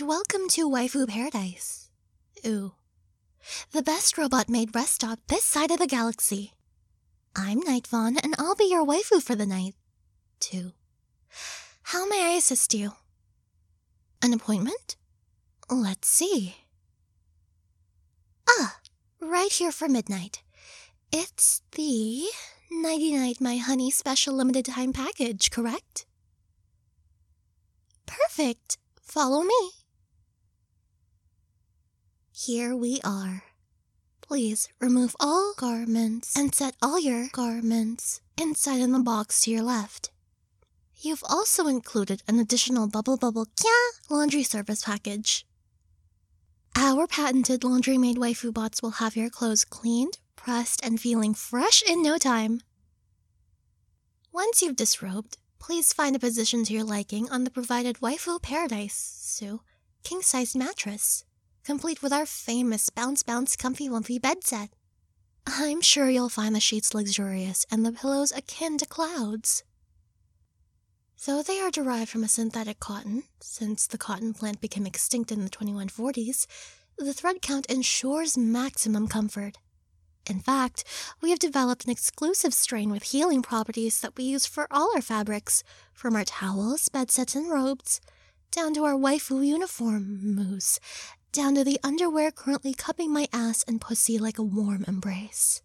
and welcome to Waifu Paradise. Ooh. The best robot-made rest stop this side of the galaxy. I'm Night Fawn, and I'll be your waifu for the night, too. How may I assist you? An appointment? Let's see. Ah, right here for midnight. It's the Nighty Night My Honey special limited time package, correct? Perfect. Follow me. Here we are. Please remove all garments and set all your garments inside in the box to your left. You've also included an additional Bubble Kya laundry service package. Our patented laundry-made waifu bots will have your clothes cleaned, pressed, and feeling fresh in no time. Once you've disrobed, please find a position to your liking on the provided Waifu Paradise king-sized mattress, complete with our famous Bounce Comfy Wumpy bed set. I'm sure you'll find the sheets luxurious and the pillows akin to clouds. Though they are derived from a synthetic cotton, since the cotton plant became extinct in the 2140s, the thread count ensures maximum comfort. In fact, we have developed an exclusive strain with healing properties that we use for all our fabrics, from our towels, bed sets, and robes, down to our waifu uniforms, down to the underwear currently cupping my ass and pussy like a warm embrace.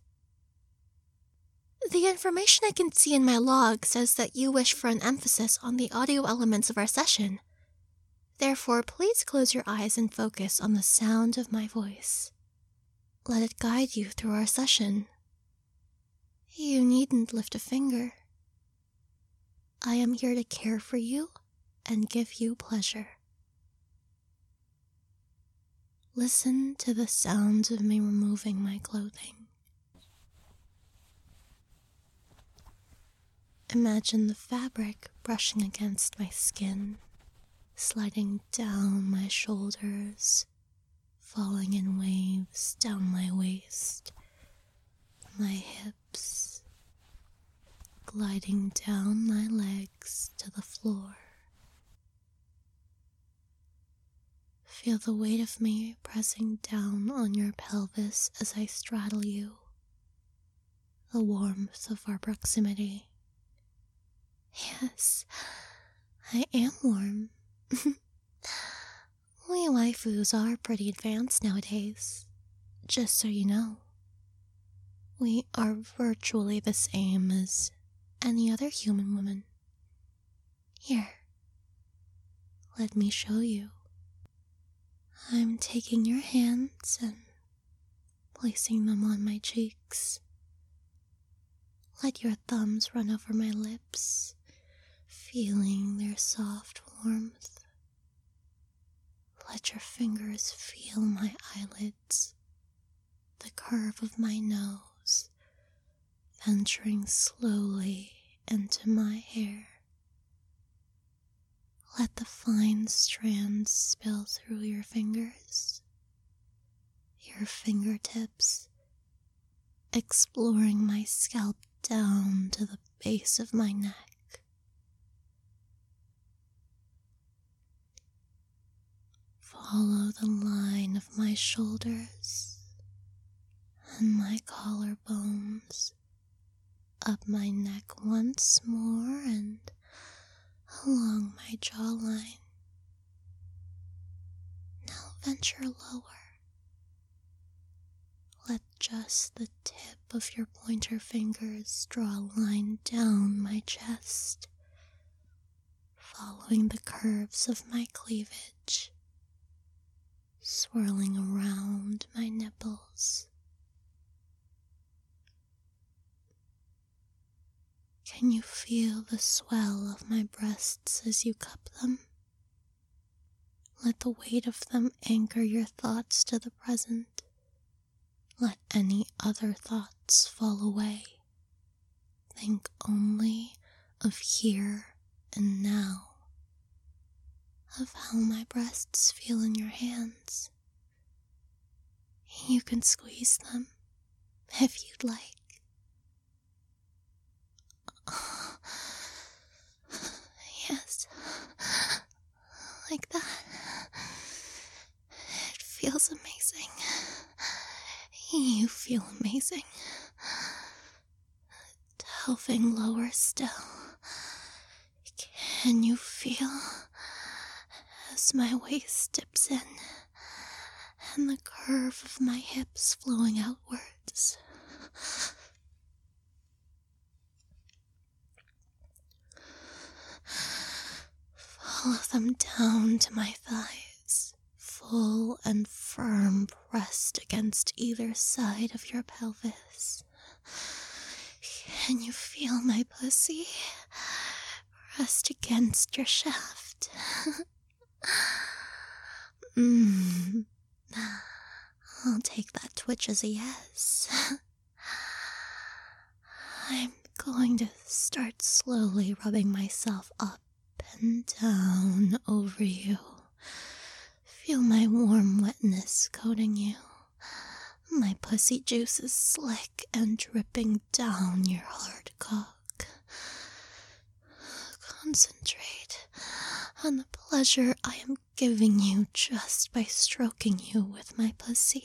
The information I can see in my log says that you wish for an emphasis on the audio elements of our session. Therefore, please close your eyes and focus on the sound of my voice. Let it guide you through our session. You needn't lift a finger. I am here to care for you and give you pleasure. Listen to the sounds of me removing my clothing. Imagine the fabric brushing against my skin, sliding down my shoulders, falling in waves down my waist, my hips, gliding down my legs to the floor. Feel the weight of me pressing down on your pelvis as I straddle you, the warmth of our proximity. Yes, I am warm. We waifus are pretty advanced nowadays, just so you know. We are virtually the same as any other human woman. Here, let me show you. I'm taking your hands and placing them on my cheeks. Let your thumbs run over my lips, feeling their soft warmth. Let your fingers feel my eyelids, the curve of my nose, venturing slowly into my hair. Let the fine strands spill through your fingers, your fingertips, exploring my scalp down to the base of my neck. Follow the line of my shoulders and my collarbones, up my neck once more and along my jawline. Now venture lower. Let just the tip of your pointer fingers draw a line down my chest, following the curves of my cleavage, swirling around my nipples. Can you feel the swell of my breasts as you cup them? Let the weight of them anchor your thoughts to the present. Let any other thoughts fall away. Think only of here and now, of how my breasts feel in your hands. You can squeeze them if you'd like. Yes, like that. feels amazing. You feel amazing. Delving lower still. Can you feel as my waist dips in and the curve of my hips flowing outwards? Follow them down to my thighs, full and firm, pressed against either side of your pelvis. Can you feel my pussy pressed against your shaft? I'll take that twitch as a yes. I'm going to start slowly rubbing myself up and down over you. Feel my warm wetness coating you. My pussy juices slick and dripping down your hard cock. Concentrate on the pleasure I am giving you just by stroking you with my pussy.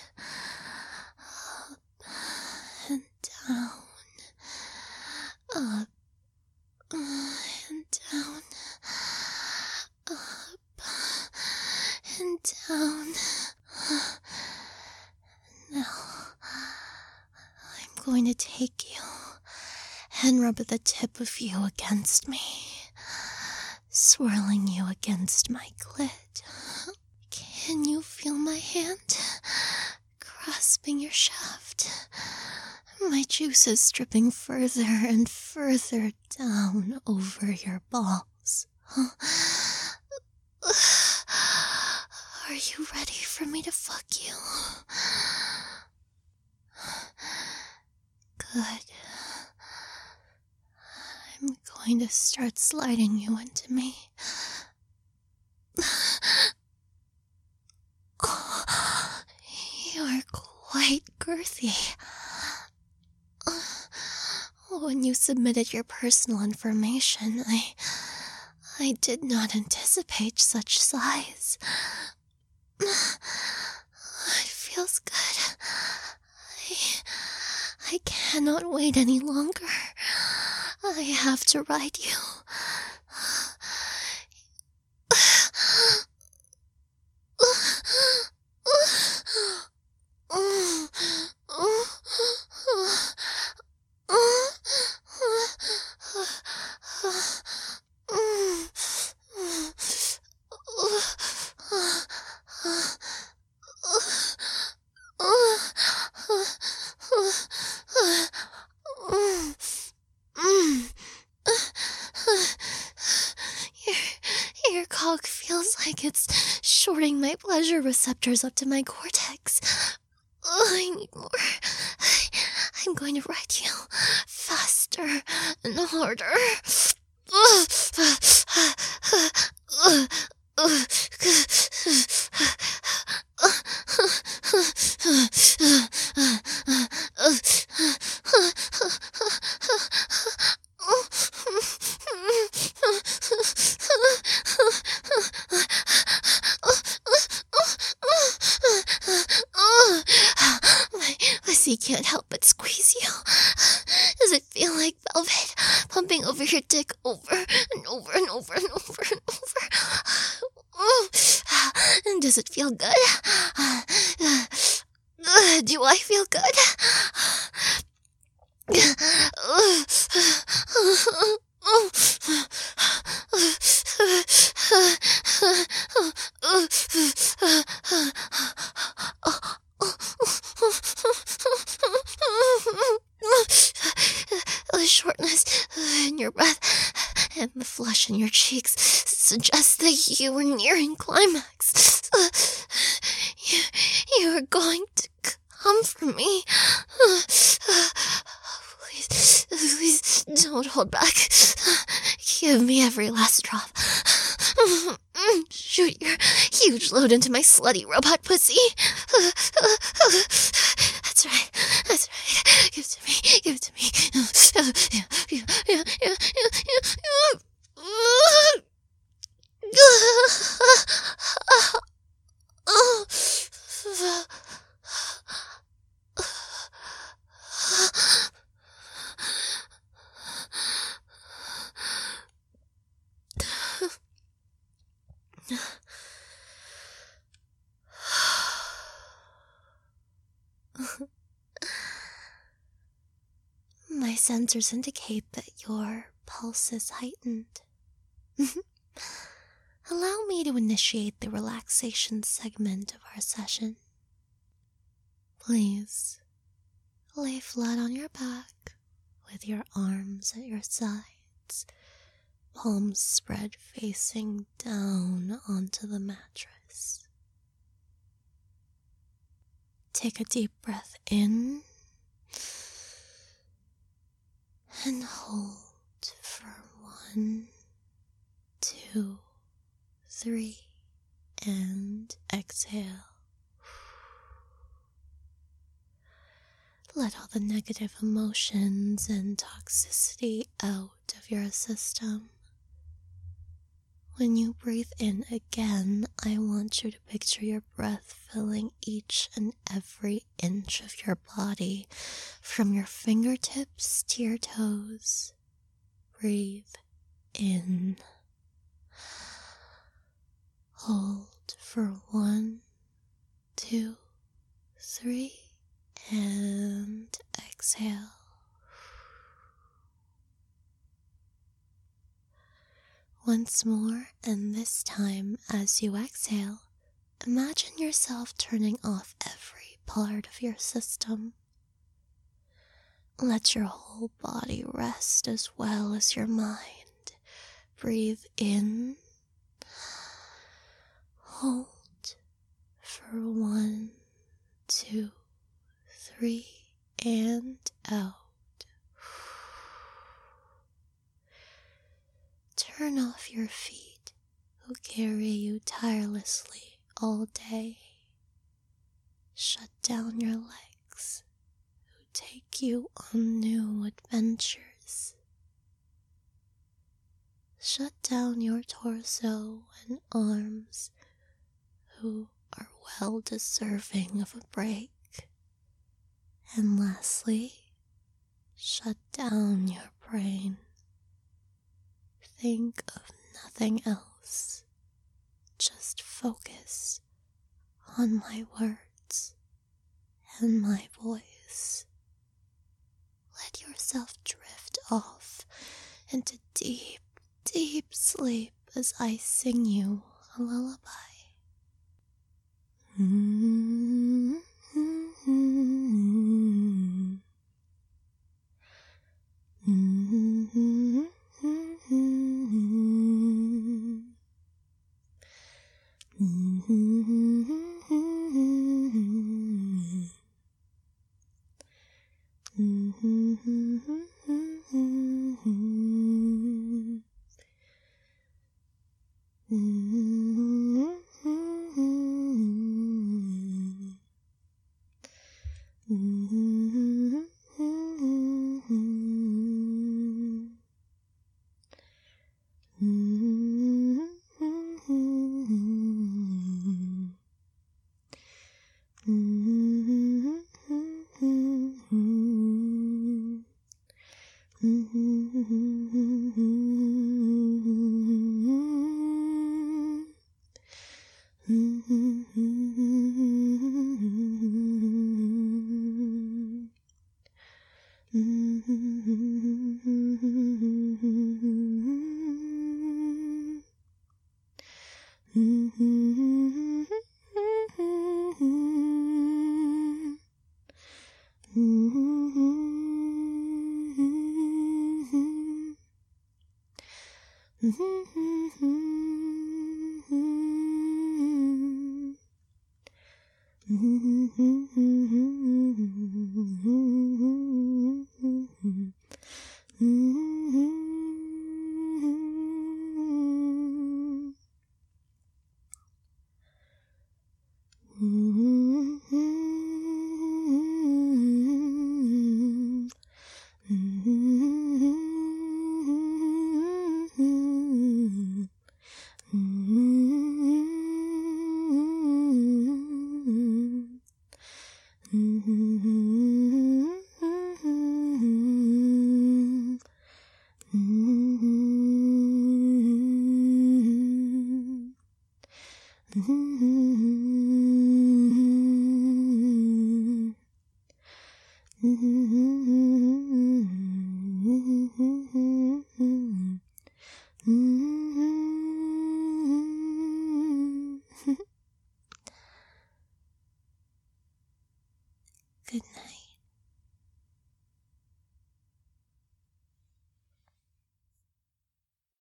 Up and down. Up and down. Up and down. Now, I'm going to take you and rub the tip of you against me, swirling you against my clit. Can you feel my hand grasping your shaft? My juices dripping further and further down over your balls. Are you ready for me to fuck you? Good. I'm going to start sliding you into me. You're quite girthy. When you submitted your personal information, I did not anticipate such size. It feels good. I cannot wait any longer. I have to ride you. Your cock feels like it's shorting my pleasure receptors up to my cortex. I need more. I'm going to ride you faster and harder. My pussy can't help but squeeze you. Does it feel like velvet pumping over your dick over and over and over and over and over? And does it feel good? Do I feel good? The shortness in your breath and the flush in your cheeks suggests that you are nearing climax. You are going to come for me. Please don't hold back. Give me every last drop. Shoot your huge load into my slutty robot pussy. That's right. Give it to me. My sensors indicate that your pulse is heightened. Allow me to initiate the relaxation segment of our session. Please, lay flat on your back with your arms at your sides, palms spread facing down onto the mattress. Take a deep breath in and hold for 1, 2, 3, and exhale. Let all the negative emotions and toxicity out of your system. When you breathe in again, I want you to picture your breath filling each and every inch of your body, from your fingertips to your toes. Breathe in. Hold for 1, 2, 3, and exhale. Once more, and this time as you exhale, imagine yourself turning off every part of your system. Let your whole body rest as well as your mind. Breathe in. Hold for 1, 2, 3, and out. Turn off your feet, who carry you tirelessly all day. Shut down your legs, who take you on new adventures. Shut down your torso and arms, who are well deserving of a break. And lastly, shut down your brain. Think of nothing else. Just focus on my words and my voice. Let yourself drift off into deep, deep sleep as I sing you a lullaby.